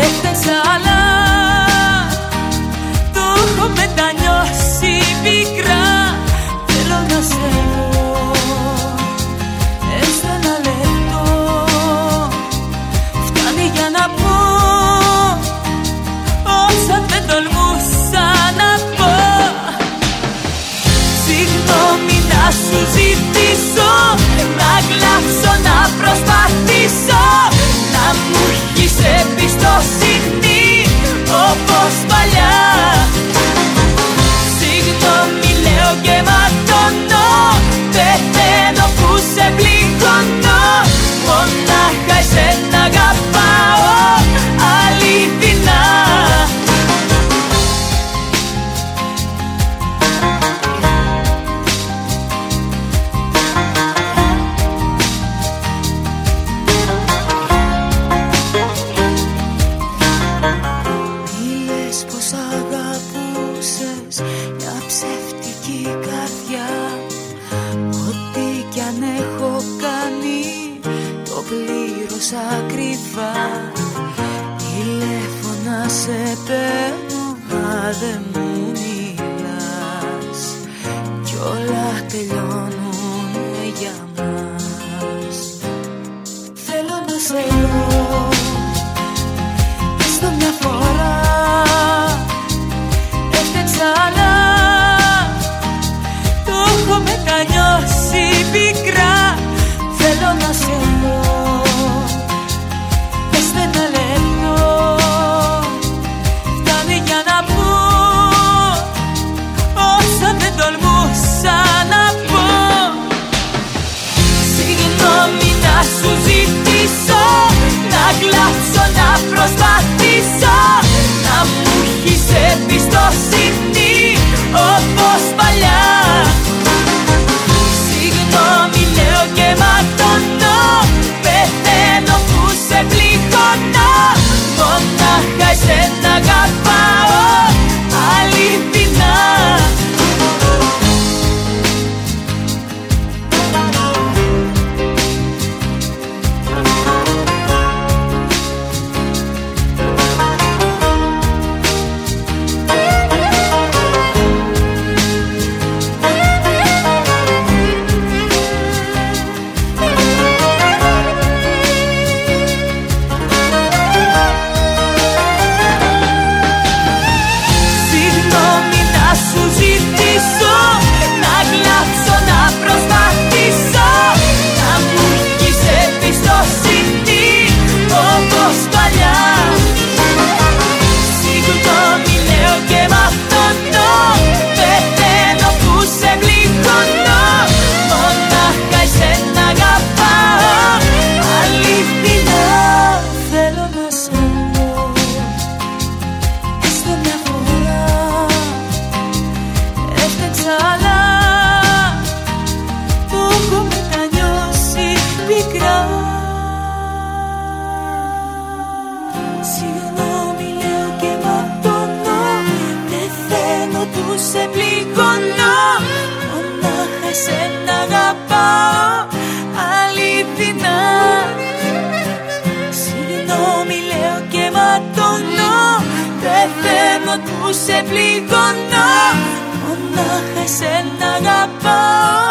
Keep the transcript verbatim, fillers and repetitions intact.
έφταξα αλλά το έχω μετανιώσει πικρά. Θέλω να σε δω έστω ένα λεπτό, φτάνει για να πω όσα δεν τολμούσα να πω. Συγγνώμη να σου ζητήσω, να κλάψω, να προσπαθήσω, να μου έχεις εμπιστοσύνη όπως παλιά. Συγγνώμη λέω και ματώνω, πεθαίνω που σε πληγώνω, μονάχα εσένα αγαπάω αληθινά. Ακριβά τηλέφωνα σε παίρνω, μα δεν μου μιλάς κι όλα τελειώνουνε για μας. Θέλω να σε δω έστω μια φορά, έφταξα αλλά το έχω μετανιώσει πικρά. Θέλω να σε δω έστω ένα λεπτό, φτάνει για να πω όσα δεν τολμούσα να πω. Συγγνώμη να σου ζητήσω, να κλάψω, να προσπαθήσω, να μου έχεις εμπιστοσύνη όπως παλιά. Συγγνώμη λέω και ματώνω, πεθαίνω που σε πληγώνω, μονάχα εσένα αγαπάω αληθινά. Σε πληγώνω, μονάχα εσένα αγαπάω αληθινά. Συγγνώμη λέω και ματώνω, πεθαίνω που σε πληγώνω, μονάχα εσένα αγαπάω